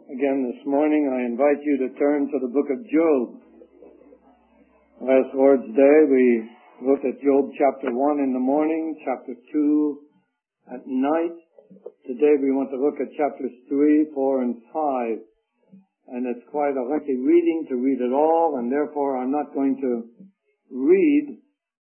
Again this morning, I invite you to turn to the book of Job. Last Lord's Day, we looked at Job chapter 1 in the morning, chapter 2 at night. Today we want to look at chapters 3, 4, and 5. And it's quite a lengthy reading to read it all, and therefore I'm not going to read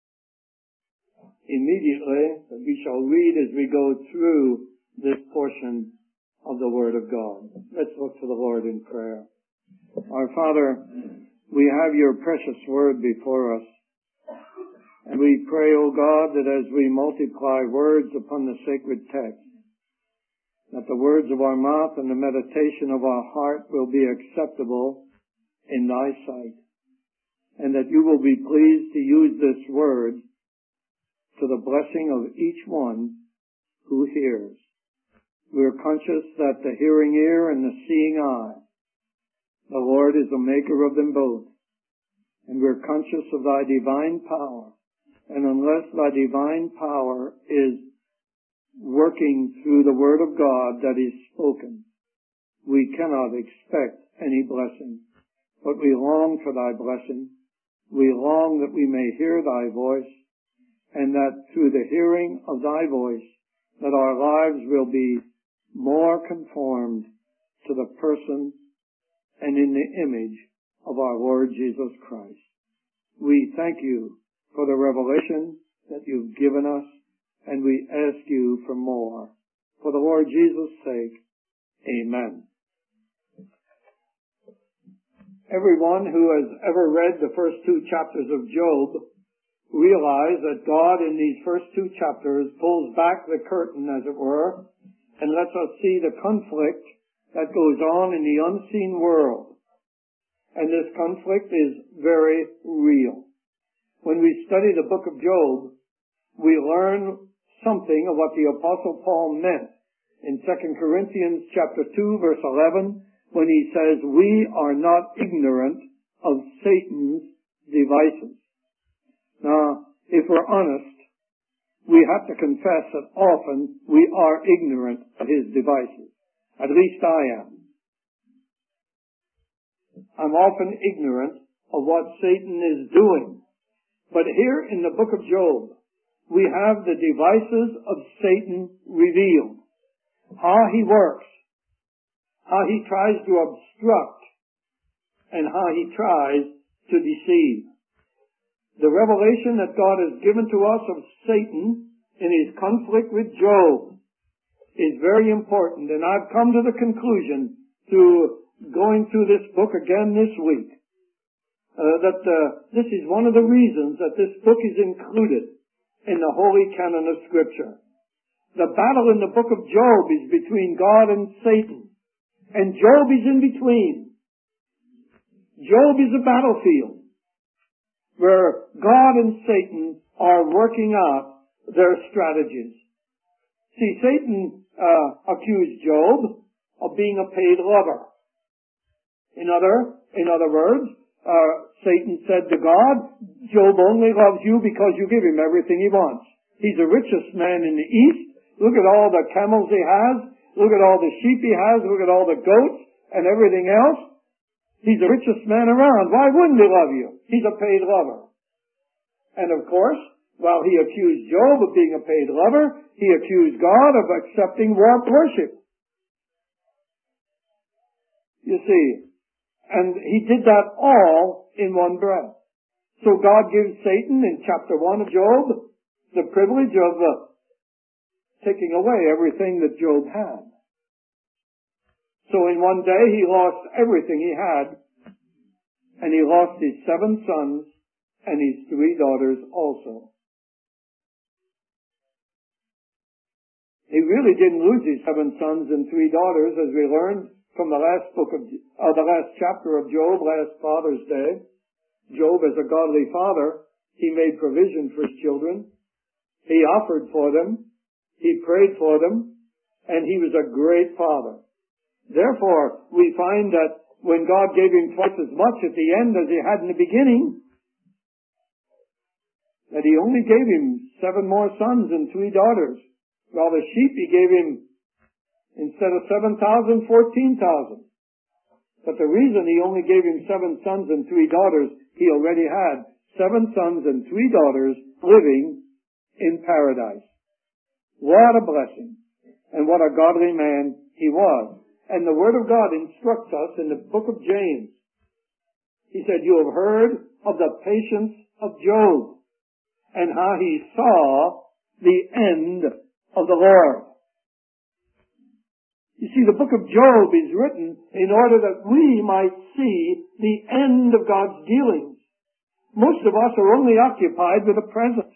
immediately, but we shall read as we go through this portion of the Word of God. Let's look to the Lord in prayer. Our Father, we have your precious Word before us, and we pray, O God, that as we multiply words upon the sacred text, that the words of our mouth and the meditation of our heart will be acceptable in thy sight, and that you will be pleased to use this Word to the blessing of each one who hears. We are conscious that the hearing ear and the seeing eye, the Lord is the maker of them both. And we're conscious of thy divine power. And unless thy divine power is working through the Word of God that is spoken, we cannot expect any blessing. But we long for thy blessing. We long that we may hear thy voice, and that through the hearing of thy voice, that our lives will be more conformed to the person and in the image of our Lord Jesus Christ. We thank you for the revelation that you've given us, and we ask you for more. For the Lord Jesus' sake, amen. Everyone who has ever read the first two chapters of Job realize that God in these first two chapters pulls back the curtain, as it were, and lets us see the conflict that goes on in the unseen world. And this conflict is very real. When we study the book of Job, we learn something of what the Apostle Paul meant in 2 Corinthians chapter 2, verse 11, when he says, "We are not ignorant of Satan's devices." Now, if we're honest, we have to confess that often we are ignorant of his devices. At least I am. I'm often ignorant of what Satan is doing. But here in the book of Job, we have the devices of Satan revealed. How he works, how he tries to obstruct, and how he tries to deceive. The revelation that God has given to us of Satan in his conflict with Job is very important. And I've come to the conclusion through going through this book again this week that this is one of the reasons that this book is included in the Holy Canon of Scripture. The battle in the book of Job is between God and Satan. And Job is in between. Job is a battlefield where God and Satan are working out their strategies. See, Satan accused Job of being a paid lover. In other words, Satan said to God, "Job only loves you because you give him everything he wants. He's the richest man in the East. Look at all the camels he has. Look at all the sheep he has. Look at all the goats and everything else. He's the richest man around. Why wouldn't he love you? He's a paid lover." And of course, while he accused Job of being a paid lover, he accused God of accepting warped worship. You see, and he did that all in one breath. So God gives Satan in chapter 1 of Job the privilege of taking away everything that Job had. So in one day he lost everything he had, and he lost his 7 sons and his 3 daughters also. He really didn't lose his 7 sons and 3 daughters, as we learned from the last chapter of Job, last Father's Day. Job, as a godly father, he made provision for his children. He offered for them. He prayed for them. And he was a great father. Therefore, we find that when God gave him twice as much at the end as he had in the beginning, that he only gave him 7 more sons and 3 daughters. While the sheep he gave him, instead of 7,000, 14,000. But the reason he only gave him 7 sons and 3 daughters, he already had 7 sons and 3 daughters living in paradise. What a blessing. And what a godly man he was. And the Word of God instructs us in the book of James. He said, you have heard of the patience of Job and how he saw the end of the Lord. You see, the book of Job is written in order that we might see the end of God's dealings. Most of us are only occupied with the present.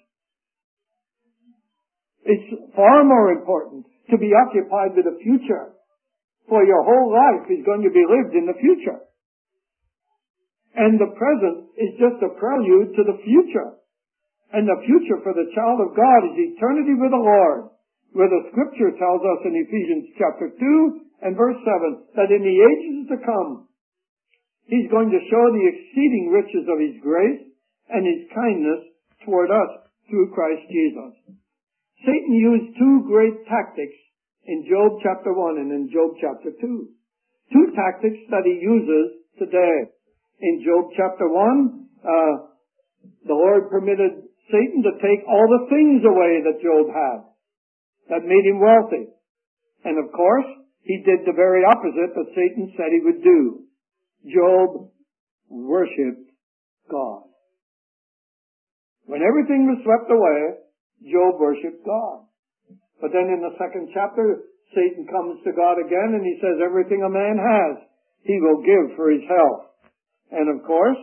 It's far more important to be occupied with the future, for your whole life is going to be lived in the future. And the present is just a prelude to the future. And the future for the child of God is eternity with the Lord, where the Scripture tells us in Ephesians chapter 2 and verse 7 that in the ages to come, He's going to show the exceeding riches of His grace and His kindness toward us through Christ Jesus. Satan used 2 great tactics in Job chapter 1 and in Job chapter 2. 2 tactics that he uses today. In Job chapter 1, the Lord permitted Satan to take all the things away that Job had, that made him wealthy. And of course, he did the very opposite that Satan said he would do. Job worshipped God. When everything was swept away, Job worshipped God. But then in the 2nd chapter, Satan comes to God again and he says, everything a man has, he will give for his health. And of course,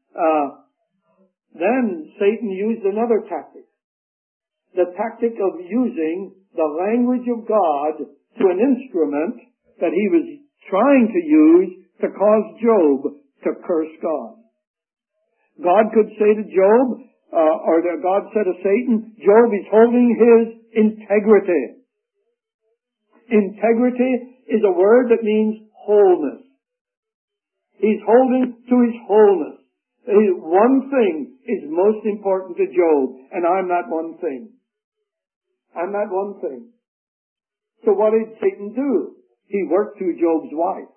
then Satan used another tactic. The tactic of using the language of God to an instrument that he was trying to use to cause Job to curse God. God could say to Job, God said to Satan, Job is holding his integrity. Integrity is a word that means wholeness. He's holding to his wholeness. One thing is most important to Job, and I'm that one thing. I'm that one thing. So what did Satan do? He worked through Job's wife.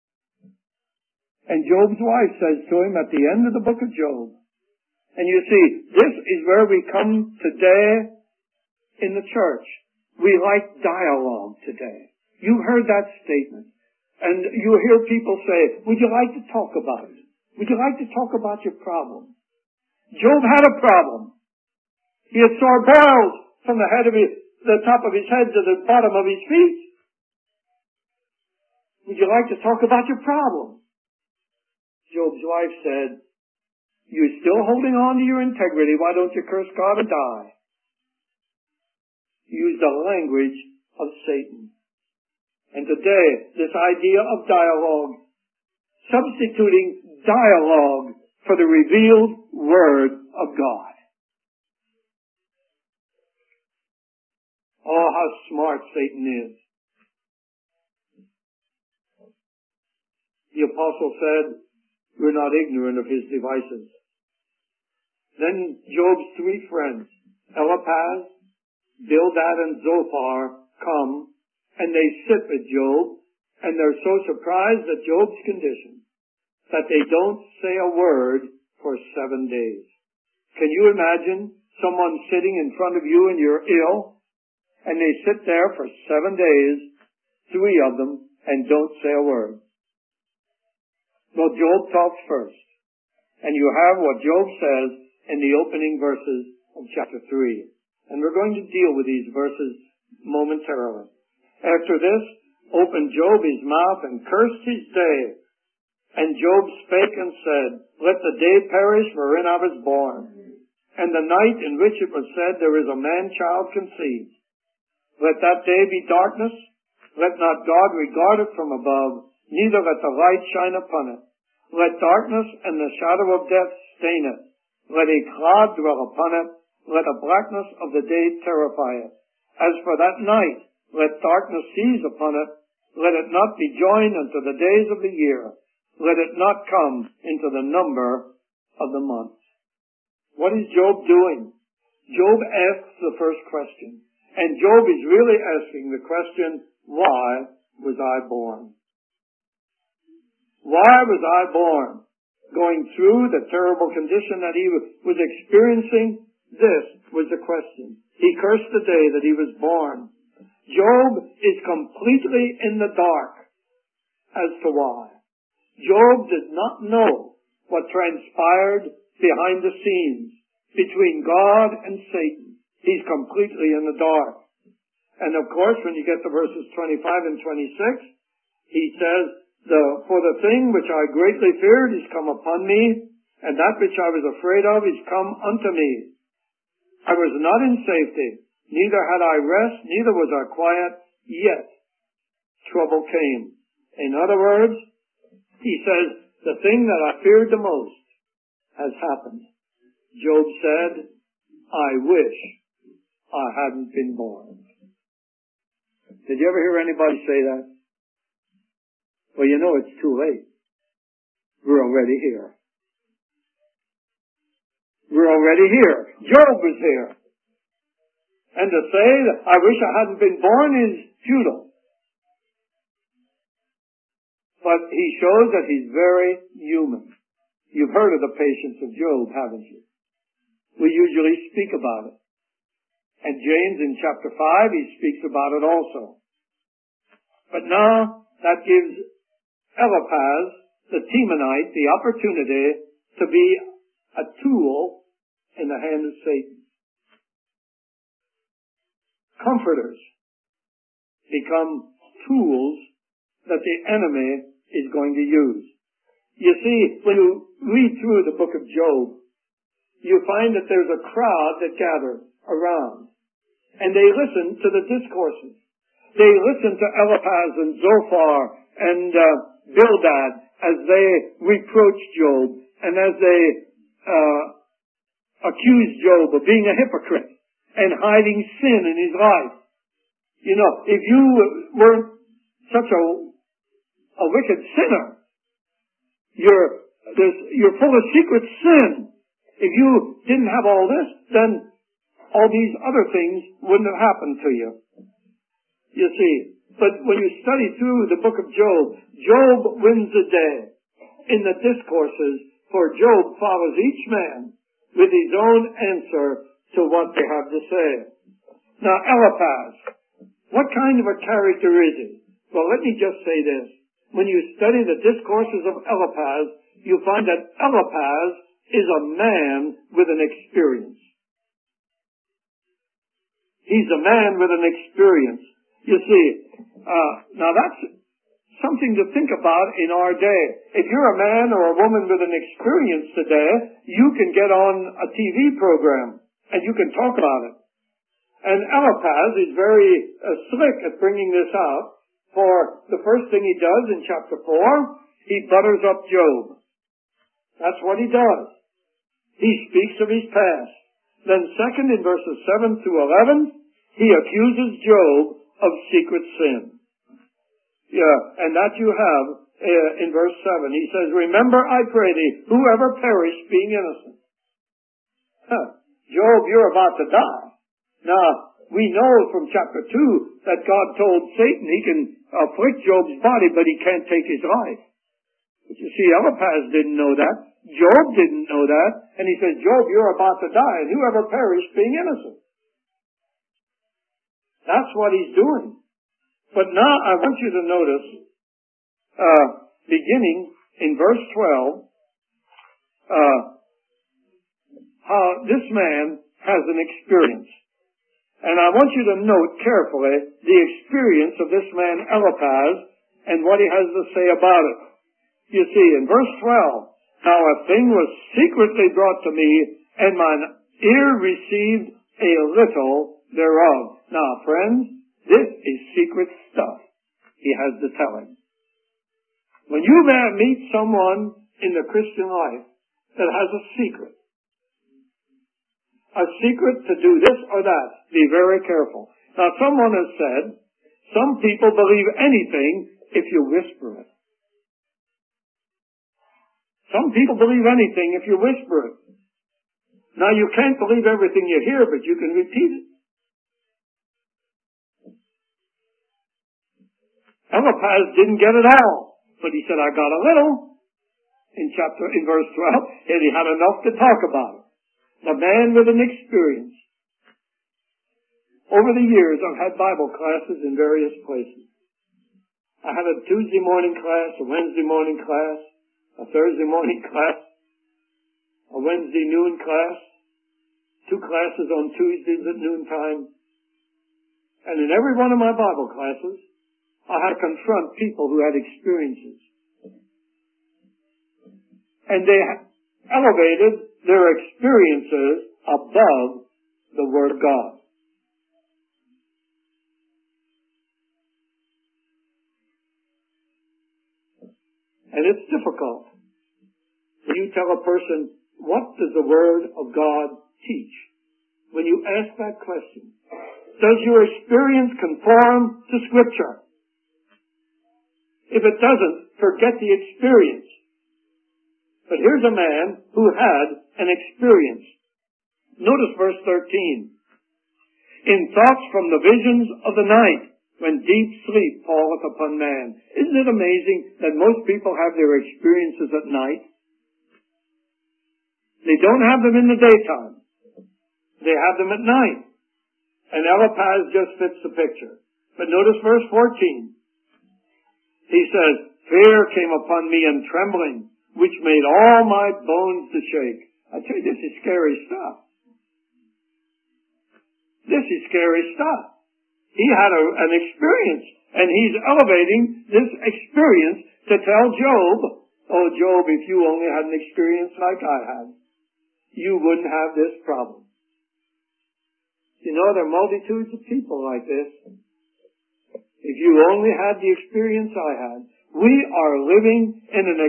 And Job's wife says to him at the end of the book of Job, and you see, this is where we come today in the church. We like dialogue today. You heard that statement. And you hear people say, would you like to talk about it? Would you like to talk about your problem? Job had a problem. He had sore boils from the top of his head to the bottom of his feet. Would you like to talk about your problem? Job's wife said, you're still holding on to your integrity. Why don't you curse God and die? Use the language of Satan. And today, this idea of dialogue, substituting dialogue for the revealed Word of God. Oh, how smart Satan is. The apostle said, we're not ignorant of his devices. Then Job's 3 friends, Eliphaz, Bildad, and Zophar, come, and they sit with Job, and they're so surprised at Job's condition that they don't say a word for 7 days. Can you imagine someone sitting in front of you and you're ill, and they sit there for 7 days, 3 of them, and don't say a word? Well, Job talks first, and you have what Job says in the opening verses of chapter 3. And we're going to deal with these verses momentarily. After this, opened Job his mouth and cursed his day. And Job spake and said, let the day perish wherein I was born, and the night in which it was said, there is a man-child conceived. Let that day be darkness. Let not God regard it from above, neither let the light shine upon it. Let darkness and the shadow of death stain it. Let a cloud dwell upon it. Let the blackness of the day terrify it. As for that night, let darkness seize upon it. Let it not be joined unto the days of the year. Let it not come into the number of the months. What is Job doing? Job asks the first question. And Job is really asking the question, why was I born? Why was I born? Going through the terrible condition that he was experiencing, this was the question. He cursed the day that he was born. Job is completely in the dark as to why. Job did not know what transpired behind the scenes between God and Satan. He's completely in the dark. And of course, when you get to verses 25 and 26, he says, for the thing which I greatly feared is come upon me, and that which I was afraid of is come unto me. I was not in safety, neither had I rest, neither was I quiet, yet trouble came. In other words, he says, the thing that I feared the most has happened. Job said, I wish I hadn't been born. Did you ever hear anybody say that? Well, you know it's too late. We're already here. We're already here. Job was here. And to say that I wish I hadn't been born is futile. But he shows that he's very human. You've heard of the patience of Job, haven't you? We usually speak about it. And James in chapter 5, he speaks about it also. But now that gives Eliphaz, the Temanite, the opportunity to be a tool in the hand of Satan. Comforters become tools that the enemy is going to use. You see, when you read through the book of Job, you find that there's a crowd that gather around, and they listen to the discourses. They listen to Eliphaz and Zophar and Bildad as they reproach Job and as they accuse Job of being a hypocrite and hiding sin in his life. You know, if you weren't such a wicked sinner, you're full of secret sin. If you didn't have all this, then all these other things wouldn't have happened to you. You see, but when you study through the book of Job, Job wins the day in the discourses, for Job follows each man with his own answer to what they have to say. Now, Eliphaz, what kind of a character is he? Well, let me just say this. When you study the discourses of Eliphaz, you find that Eliphaz is a man with an experience. He's a man with an experience. You see, now that's something to think about in our day. If you're a man or a woman with an experience today, you can get on a TV program and you can talk about it. And Eliphaz is very slick at bringing this out. For the first thing he does in chapter 4, he butters up Job. That's what he does. He speaks of his past. Then second, in verses 7 to 11, he accuses Job of secret sin. Yeah, and that you have in verse 7. He says, remember, I pray thee, whoever perished being innocent. Job, you're about to die. Now, we know from chapter 2 that God told Satan he can afflict Job's body, but he can't take his life. But you see, Eliphaz didn't know that. Job didn't know that. And he says, Job, you're about to die, and whoever perished being innocent. That's what he's doing. But now I want you to notice, beginning in verse 12, how this man has an experience. And I want you to note carefully the experience of this man Eliphaz and what he has to say about it. You see, in verse 12, now a thing was secretly brought to me, and mine ear received a little thereof. Now, friends, this is secret stuff he has to tell him. When you meet someone in the Christian life that has a secret to do this or that, be very careful. Now, someone has said, some people believe anything if you whisper it. Some people believe anything if you whisper it. Now, you can't believe everything you hear, but you can repeat it. Eliphaz didn't get it all. But he said, I got a little in verse 12, and he had enough to talk about it. The man with an experience. Over the years, I've had Bible classes in various places. I had a Tuesday morning class, a Wednesday morning class, a Thursday morning class, a Wednesday noon class, 2 classes on Tuesdays at noontime. And in every one of my Bible classes, I had to confront people who had experiences. And they elevated their experiences above the Word of God. And it's difficult when you tell a person, what does the Word of God teach? When you ask that question, does your experience conform to Scripture? If it doesn't, forget the experience. But here's a man who had an experience. Notice verse 13. In thoughts from the visions of the night, when deep sleep falleth upon man. Isn't it amazing that most people have their experiences at night? They don't have them in the daytime. They have them at night. And Eliphaz just fits the picture. But notice verse 14. He says, fear came upon me and trembling, which made all my bones to shake. I tell you, this is scary stuff. This is scary stuff. He had an experience, and he's elevating this experience to tell Job, oh, Job, if you only had an experience like I had, you wouldn't have this problem. You know, there are multitudes of people like this. If you only had the experience I had. We are living in an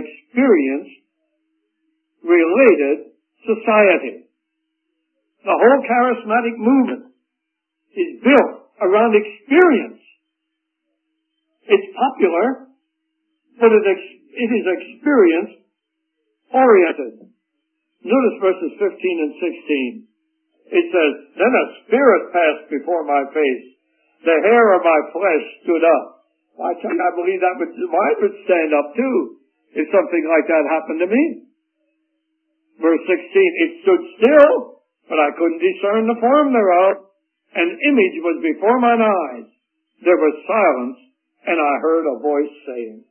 experience-related society. The whole charismatic movement is built around experience. It's popular, but it is experience-oriented. Notice verses 15 and 16. It says, then a spirit passed before my face. The hair of my flesh stood up. I tell you, I believe that mine would stand up too, if something like that happened to me. Verse 16, it stood still, but I couldn't discern the form thereof. An image was before mine eyes. There was silence, and I heard a voice saying.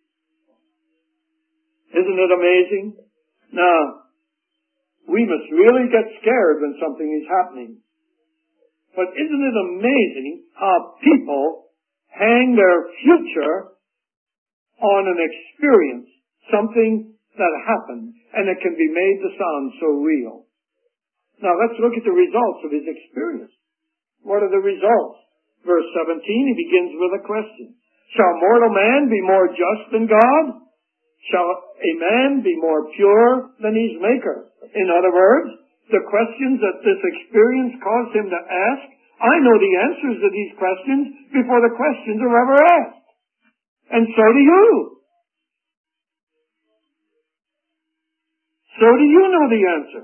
Isn't it amazing? Now, we must really get scared when something is happening. But isn't it amazing how people hang their future on an experience, something that happened, and it can be made to sound so real. Now let's look at the results of his experience. What are the results? Verse 17, he begins with a question. Shall mortal man be more just than God? Shall a man be more pure than his maker? In other words, the questions that this experience caused him to ask, I know the answers to these questions before the questions are ever asked. And so do you. So do you know the answer.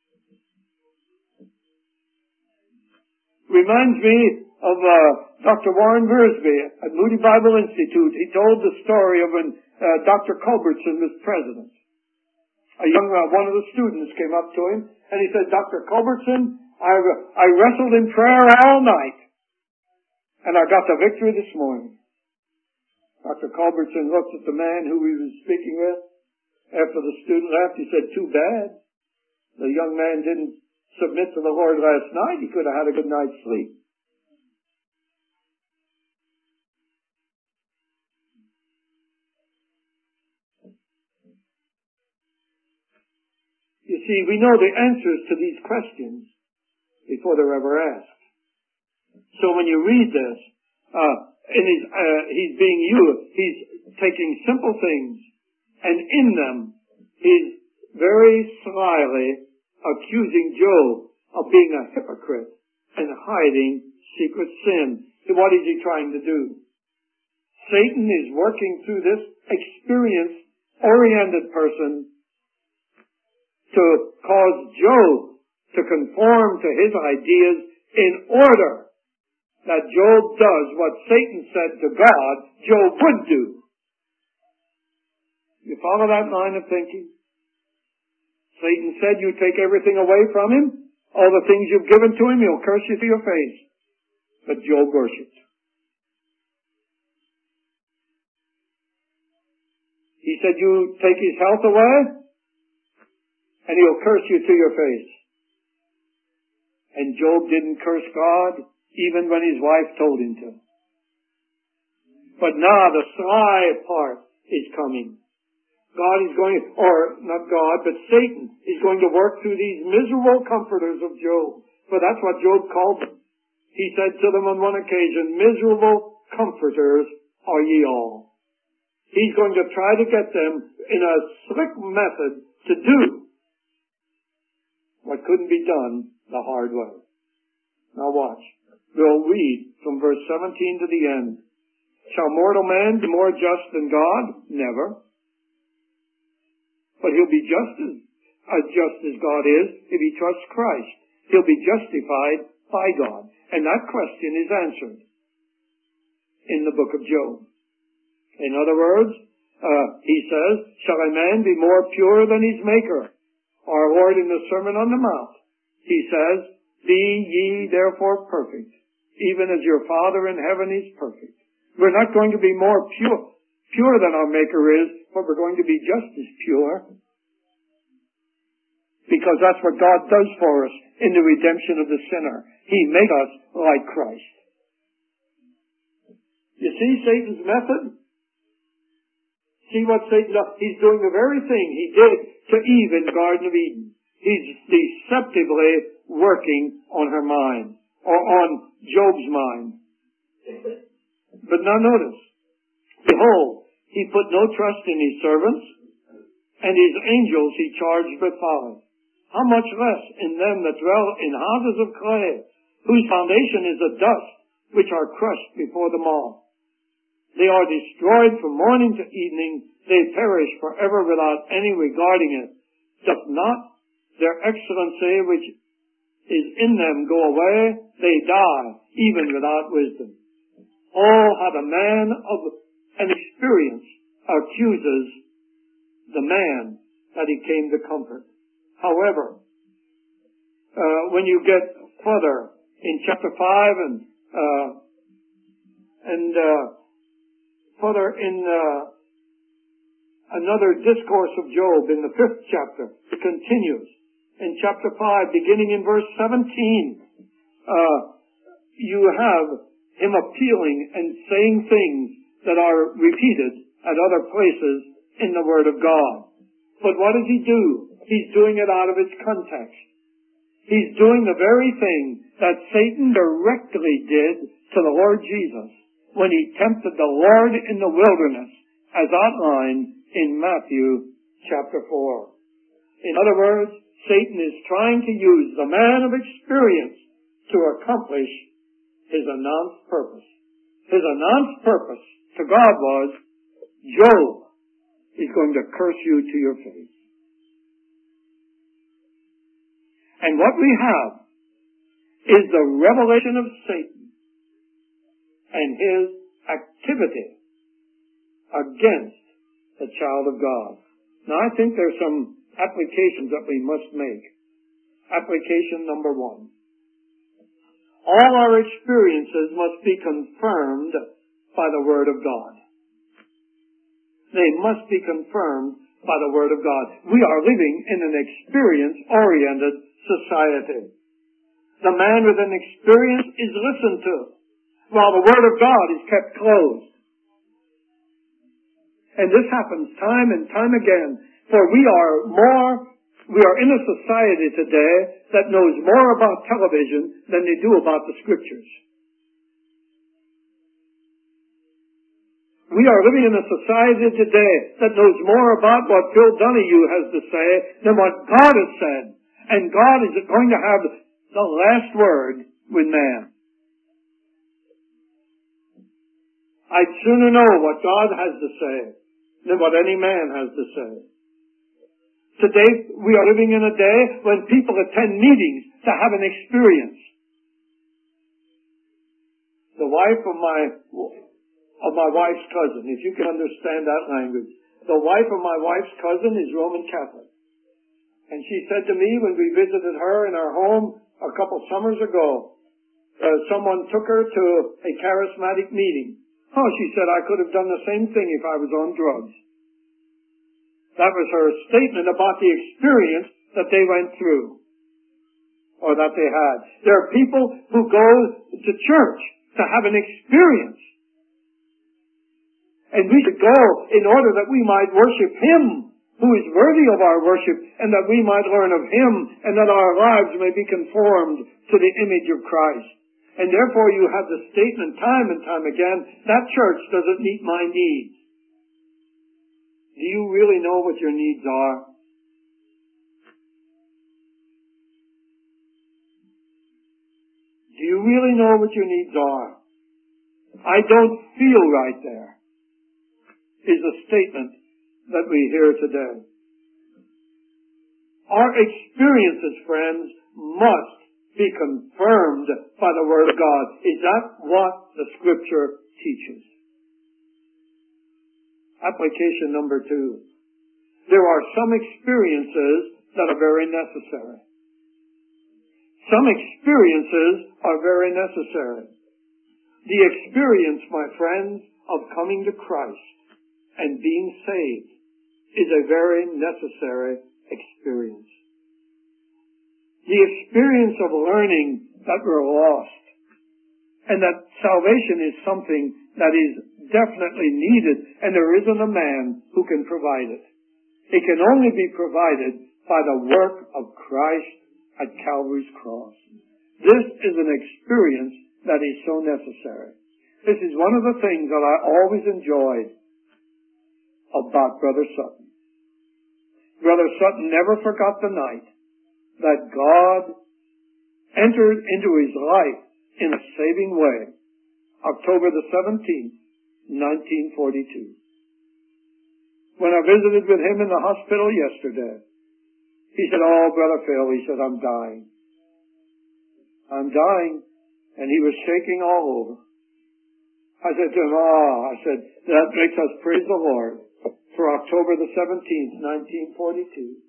Reminds me of Dr. Warren Wiersbe at Moody Bible Institute. He told the story of when Dr. Culbertson was president. One of the students came up to him and he said, Dr. Culbertson, I wrestled in prayer all night and I got the victory this morning. Dr. Culbertson looked at the man who he was speaking with. After the student left, he said, too bad. The young man didn't submit to the Lord last night. He could have had a good night's sleep. You see, we know the answers to these questions before they're ever asked. So when you read this, he's taking simple things, and in them, he's very slyly accusing Job of being a hypocrite and hiding secret sin. What is he trying to do? Satan is working through this experience-oriented person to cause Job to conform to his ideas in order that Job does what Satan said to God Job would do. You follow that line of thinking? Satan said, you take everything away from him, all the things you've given to him, he'll curse you to your face. But Job worshipped. He said, you take his health away, and he'll curse you to your face. And Job didn't curse God, even when his wife told him to. But now the sly part is coming. God is going, or not God, but Satan is going to work through these miserable comforters of Job. For that's what Job called them. He said to them on one occasion, miserable comforters are ye all. He's going to try to get them in a slick method to do what couldn't be done the hard way. Now watch. We'll read from verse 17 to the end. Shall mortal man be more just than God? Never. But he'll be just as God is if he trusts Christ. He'll be justified by God. And that question is answered in the book of Job. In other words, he says, shall a man be more pure than his maker? Our Lord in the Sermon on the Mount, he says, be ye therefore perfect, even as your Father in heaven is perfect. We're not going to be more pure than our Maker is, but we're going to be just as pure. Because that's what God does for us in the redemption of the sinner. He made us like Christ. You see Satan's method? See what Satan does? He's doing the very thing he did to Eve in the Garden of Eden. He's deceptively working on her mind, or on Job's mind. But now notice, behold, he put no trust in his servants, and his angels he charged with folly. How much less in them that dwell in houses of clay, whose foundation is the dust, which are crushed before them all. They are destroyed from morning to evening. They perish forever without any regarding it. Doth not their excellency which is in them go away? They die, even without wisdom. All how the man of an experience accuses the man that he came to comfort. However, when you get further in chapter 5 and further in another discourse of Job in the 5th chapter, it continues. In chapter 5, beginning in verse 17, you have him appealing and saying things that are repeated at other places in the Word of God. But what does he do? He's doing it out of its context. He's doing the very thing that Satan directly did to the Lord Jesus when he tempted the Lord in the wilderness, as outlined in Matthew chapter 4. In other words, Satan is trying to use the man of experience to accomplish his announced purpose. His announced purpose to God was, Job is going to curse you to your face. And what we have is the revelation of Satan and his activity against the child of God. Now I think there's some applications that we must make. Application number 1. All our experiences must be confirmed by the Word of God. They must be confirmed by the Word of God. We are living in an experience-oriented society. The man with an experience is listened to, while the Word of God is kept closed. And this happens time and time again, for we are in a society today that knows more about television than they do about the Scriptures. We are living in a society today that knows more about what Phil Donahue has to say than what God has said. And God is going to have the last word with man. I'd sooner know what God has to say than what any man has to say. Today, we are living in a day when people attend meetings to have an experience. The wife of my wife's cousin, if you can understand that language, The wife of my wife's cousin is Roman Catholic. And she said to me when we visited her in our home a couple summers ago, someone took her to a charismatic meeting. Oh, she said, I could have done the same thing if I was on drugs. That was her statement about the experience that they went through, or that they had. There are people who go to church to have an experience. And we should go in order that we might worship Him who is worthy of our worship, and that we might learn of Him, and that our lives may be conformed to the image of Christ. And therefore you have the statement time and time again, that church doesn't meet my needs. Do you really know what your needs are? Do you really know what your needs are? I don't feel right there, is a statement that we hear today. Our experiences, friends, must be confirmed by the Word of God. Is that what the Scripture teaches? Application number 2. There are some experiences that are very necessary. Some experiences are very necessary. The experience, my friends, of coming to Christ and being saved is a very necessary experience. The experience of learning that we're lost and that salvation is something that is definitely needed, and there isn't a man who can provide it. It can only be provided by the work of Christ at Calvary's cross. This is an experience that is so necessary. This is one of the things that I always enjoyed about Brother Sutton. Brother Sutton never forgot the night that God entered into his life in a saving way. October the 17th, 1942. When I visited with him in the hospital yesterday, he said, oh, Brother Phil, he said, I'm dying. I'm dying. And he was shaking all over. I said to him, that makes us praise the Lord for October the 17th, 1942.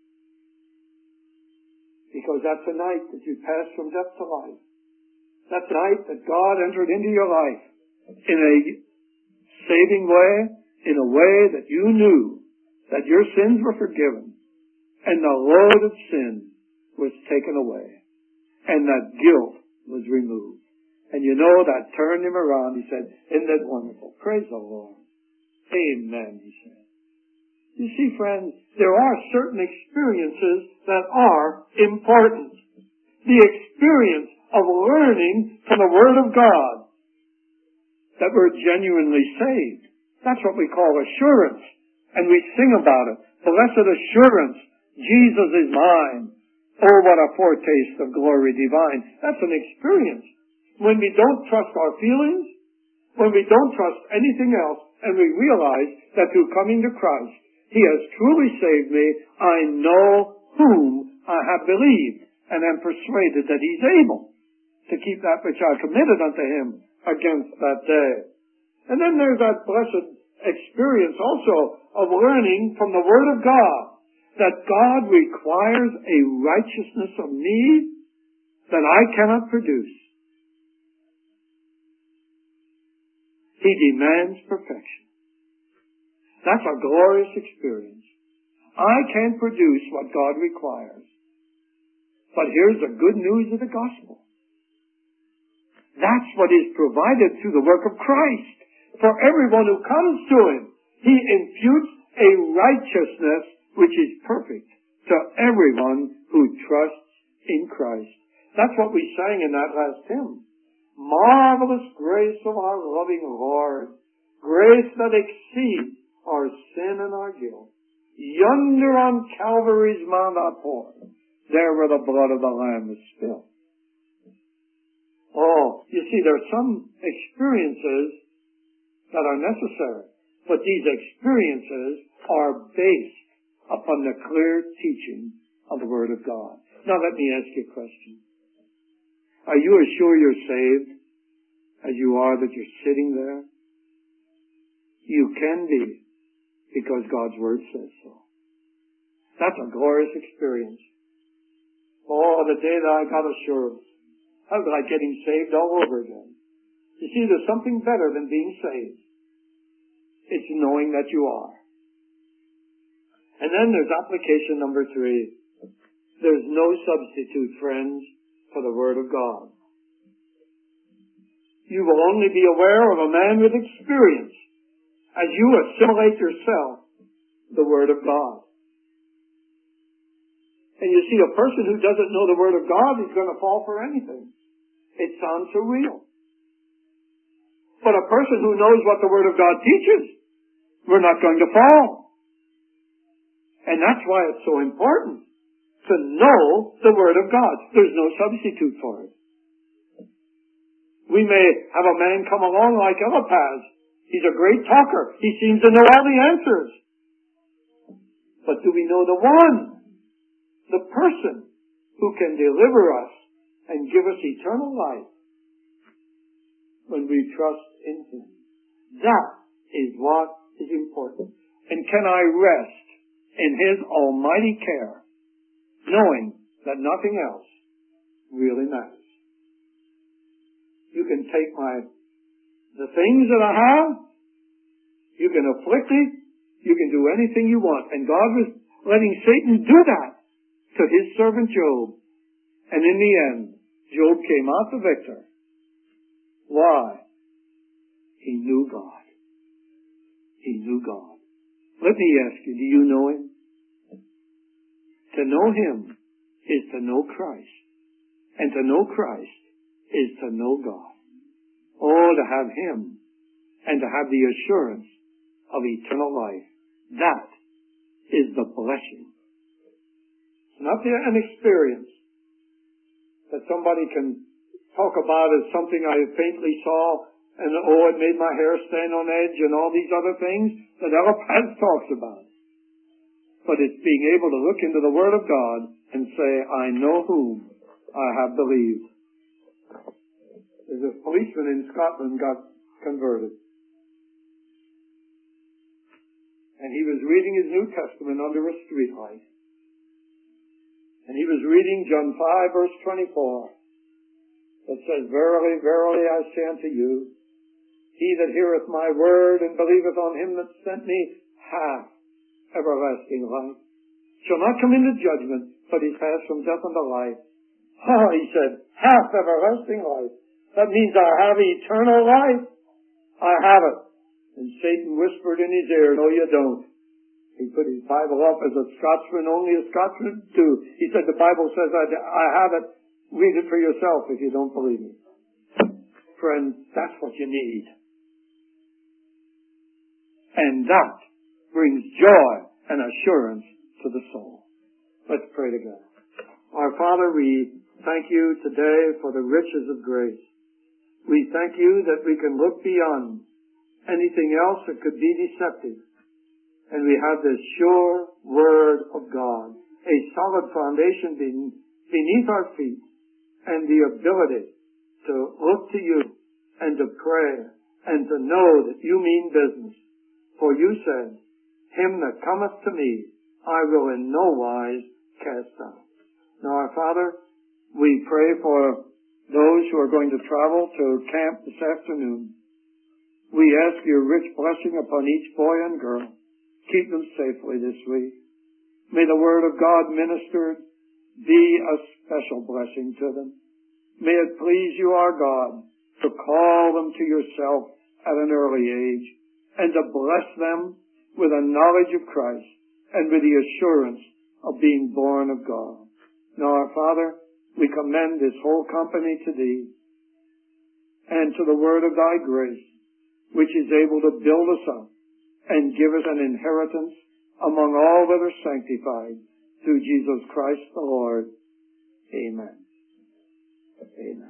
Because that's the night that you passed from death to life. That's the night that God entered into your life in a saving way, in a way that you knew that your sins were forgiven and the load of sin was taken away and that guilt was removed. And you know that turned him around. He said, isn't that wonderful? Praise the Lord. Amen, he said. You see, friends, there are certain experiences that are important. The experience of learning from the Word of God that we're genuinely saved. That's what we call assurance. And we sing about it. Blessed assurance, Jesus is mine. Oh, what a foretaste of glory divine. That's an experience. When we don't trust our feelings, when we don't trust anything else, and we realize that through coming to Christ, He has truly saved me, I know whom I have believed, and am persuaded that He's able to keep that which I committed unto Him against that day. And then there's that blessed experience also of learning from the Word of God that God requires a righteousness of me that I cannot produce. He demands perfection. That's a glorious experience. I can't produce what God requires. But here's the good news of the gospel. That's what is provided through the work of Christ. For everyone who comes to Him, He imputes a righteousness which is perfect to everyone who trusts in Christ. That's what we sang in that last hymn. Marvelous grace of our loving Lord, grace that exceeds our sin and our guilt. Yonder on Calvary's Mount outpoured, there where the blood of the Lamb was spilled. Oh, you see, there are some experiences that are necessary, but these experiences are based upon the clear teaching of the Word of God. Now let me ask you a question. Are you as sure you're saved as you are that you're sitting there? You can be because God's Word says so. That's a glorious experience. Oh, the day that I got assurance. How was like getting saved all over again. You see, there's something better than being saved. It's knowing that you are. And then there's application number 3. There's no substitute, friends, for the Word of God. You will only be aware of a man with experience as you assimilate yourself the Word of God. And you see, a person who doesn't know the Word of God is going to fall for anything. It sounds so real. But a person who knows what the Word of God teaches, we're not going to fall. And that's why it's so important to know the Word of God. There's no substitute for it. We may have a man come along like Eliphaz. He's a great talker. He seems to know all the answers. But do we know the one? The person who can deliver us and give us eternal life when we trust in Him. That is what is important. And can I rest in His almighty care, knowing that nothing else really matters? You can take the things that I have, you can afflict me, you can do anything you want. And God was letting Satan do that to His servant Job. And in the end, Job came out the victor. Why? He knew God. He knew God. Let me ask you, do you know Him? To know Him is to know Christ. And to know Christ is to know God. Oh, to have Him and to have the assurance of eternal life. That is the blessing. It's not an experience that somebody can talk about as something I faintly saw and, oh, it made my hair stand on edge and all these other things that Eliphaz talks about. But it's being able to look into the Word of God and say, I know whom I have believed. There's a policeman in Scotland got converted. And he was reading his New Testament under a streetlight. And he was reading John 5, verse 24. That says, Verily, verily, I say unto you, he that heareth my word and believeth on him that sent me hath everlasting life. Shall not come into judgment, but is passed from death unto life. Oh, he said, hath everlasting life. That means I have eternal life. I have it. And Satan whispered in his ear, no, you don't. He put his Bible up as a Scotsman, only a Scotsman do. He said, the Bible says I have it. Read it for yourself if you don't believe me. Friend, that's what you need. And that brings joy and assurance to the soul. Let's pray to God. Our Father, we thank you today for the riches of grace. We thank you that we can look beyond anything else that could be deceptive. And we have this sure Word of God, a solid foundation beneath our feet, and the ability to look to you and to pray and to know that you mean business. For you said, him that cometh to me, I will in no wise cast out. Now, our Father, we pray for those who are going to travel to camp this afternoon. We ask your rich blessing upon each boy and girl. Keep them safely this week. May the Word of God ministered be a special blessing to them. May it please you, our God, to call them to yourself at an early age and to bless them with a knowledge of Christ and with the assurance of being born of God. Now, our Father, we commend this whole company to Thee and to the word of Thy grace, which is able to build us up and give us an inheritance among all that are sanctified through Jesus Christ the Lord. Amen. Amen.